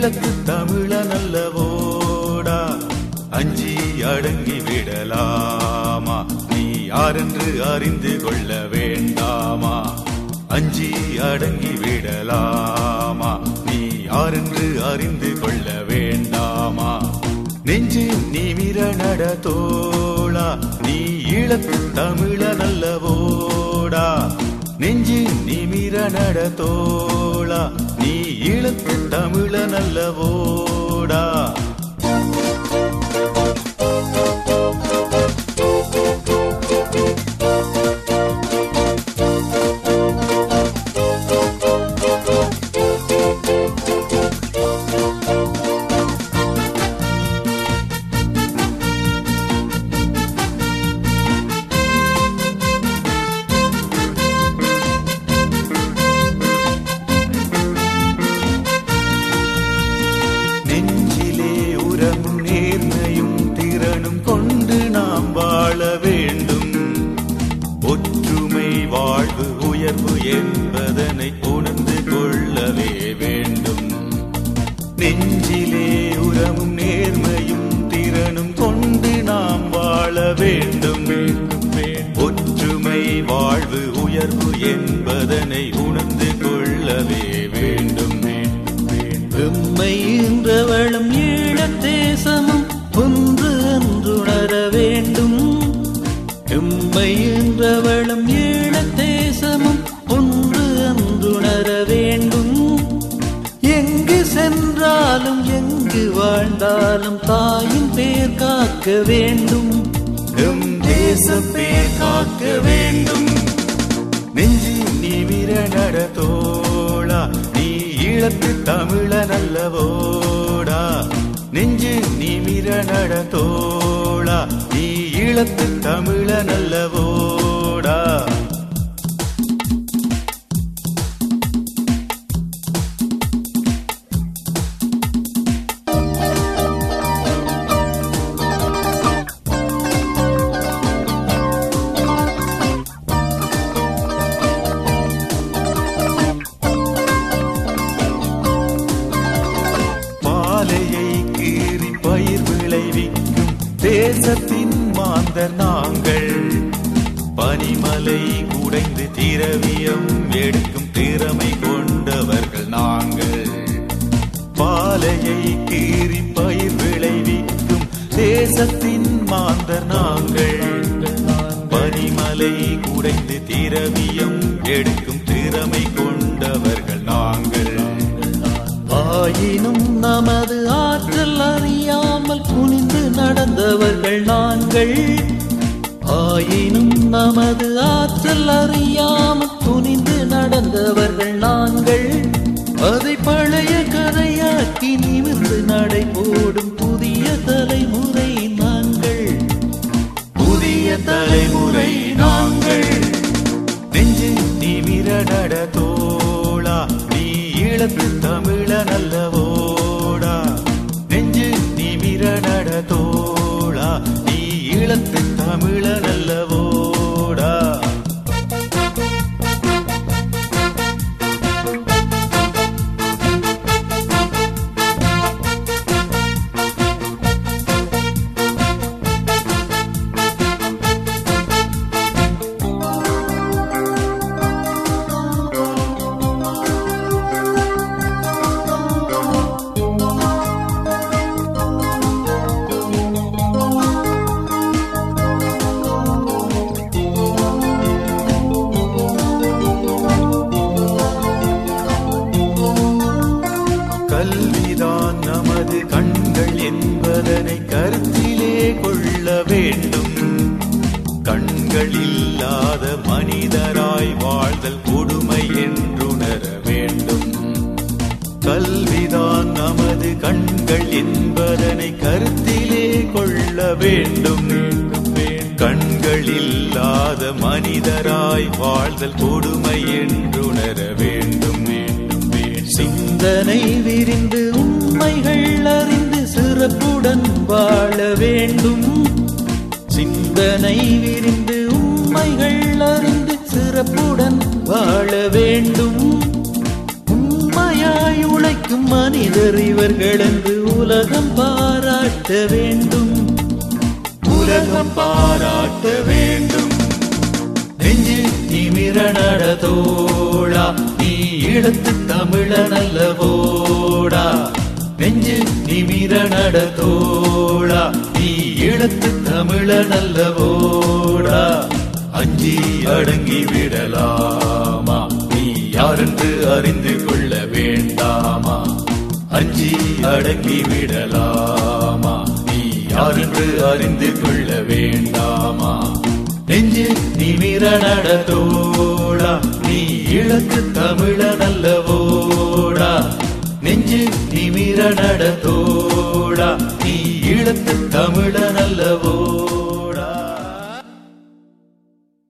ஈழத்து தமிழ நல்லவோடா, அஞ்சி அடங்கி விடலாமா, நீ யாரென்று அறிந்து கொள்ள வேண்டாமா. அஞ்சி அடங்கி விடலாமா, நீ யாரென்று அறிந்து கொள்ள வேண்டாமா. நெஞ்சு நிமிர நட தோழா, நீ ஈழத்து தமிழ நல்லவோடா. நெஞ்சு நிமிர நட தோழா, நீ ஈழத்து தமிழ நல்லவோடா. ஒற்றுமை வாழ்வு உயர்வு என்பதனை உணர்ந்து கொள்ளவே வேண்டும். நெஞ்சிலே உரமும் நேர்மையும் திறனும் கொண்டு நாம் வாழ வேண்டும். ஒற்றுமை வாழ்வு உயர்வு என்பதனை உணர்ந்து கொள்ளவே வேண்டும். எம்மை ஈன்றவளும் ஈழத் தேசமும் ஒன்று என்றுணர வேண்டும். எம்மை ஈன்றவளும் ஈழத் தேசமும் ஒன்று என்றுணர வேண்டும். எங்கு சென்றாலும் எங்கு வாழ்ந்தாலும் தாயின் பேர் காக்க வேண்டும். எம் தேச பேர் காக்க வேண்டும். நெஞ்சி நிமிர நட தோழா, நீ ஈழத்து தமிழ நல்லவோடா. நெஞ்சு நிமிர நட தோழா, நீ ஈழத்து தமிழ நல்லவோடா. பாலையை கீறி பயிர் விளைவிக்கும் தேசத்தின் மாந்தர் நாங்கள். பனிமலை குடைந்து திரவியம் எடுக்கும் திறமை கொண்டவர்கள் நாங்கள். பாலையை கீறி பயிர் விளைவிக்கும் தேசத்தின் மாந்தர் நாங்கள். பனிமலை குடைந்து திரவியம் எடுக்கும் திறமை கொண்டவர்கள் நாங்கள். ஆயினும் நமது ஆற்றல் அறியாமல் குனிந்து நடந்தவர்கள் நாங்கள். ஆயினும் நமது ஆற்றல் அறியாமல் குனிந்து நடந்தவர்கள் நாங்கள். அதை பழைய கதையாக்கி நிமிர்ந்து நடை போடும் புதிய தலைமுறை நாங்கள். புதிய தலைமுறை நாங்கள். நெஞ்சு நிமிர நட தோழா, நீ ஈழத்து தமிழ நல்லவோடா. நெஞ்சு நிமிர நட தோழா, நீ ஈழத்து தமிழ நல்லவோடா. கல்விதான் நமது கண்கள் என்பதனை கருத்திலே கொள்ள வேண்டும். கண்கள் இல்லாத மனிதராய் வாழ்தல் கொடுமை என்றுணர வேண்டும். கல்விதான் நமது கண்கள் என்பதனை கருத்திலே கொள்ள வேண்டும். கண்கள் இல்லாத மனிதராய் வாழ்தல் கொடுமை என்றுணர வேண்டும். சிந்தனை விரிந்து உண்மைகள் அறிந்து சிறப்புடன் வாழ வேண்டும். சிந்தனை விரிந்து உண்மைகள் அறிந்து சிறப்புடன் வாழ வேண்டும். உண்மையாய் உழைக்கும் மதிக்கும் மனிதர் இவர்கள் என்று உலகம் பாராட்ட வேண்டும், உலகம் பாராட்ட வேண்டும். நெஞ்சு நிமிர நட தோழா, நீ ஈழத்து தமிழன் அல்லவோடா. நெஞ்சு நிமிர நட தோழா, நீ ஈழத்து தமிழன் அல்லவோடா. அஞ்சி அடங்கி விடலாமா, நீ யாரென்று அறிந்து கொள்ள வேண்டாமா. அஞ்சி அடங்கி விடலாமா, நீ யாரென்று அறிந்து கொள்ள வேண்டாமா. நெஞ்சு நிமிர நட தோழா, நீ ஈழத்து தமிழன் அல்லவோடா. நெஞ்சு நிமிர நட தோழா, நீ ஈழத்து தமிழன் அல்லவோ.